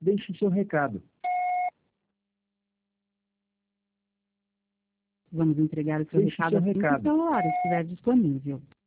Deixe seu recado. Vamos entregar o seu Deixe recado seu assim que o recado. celular estiver disponível.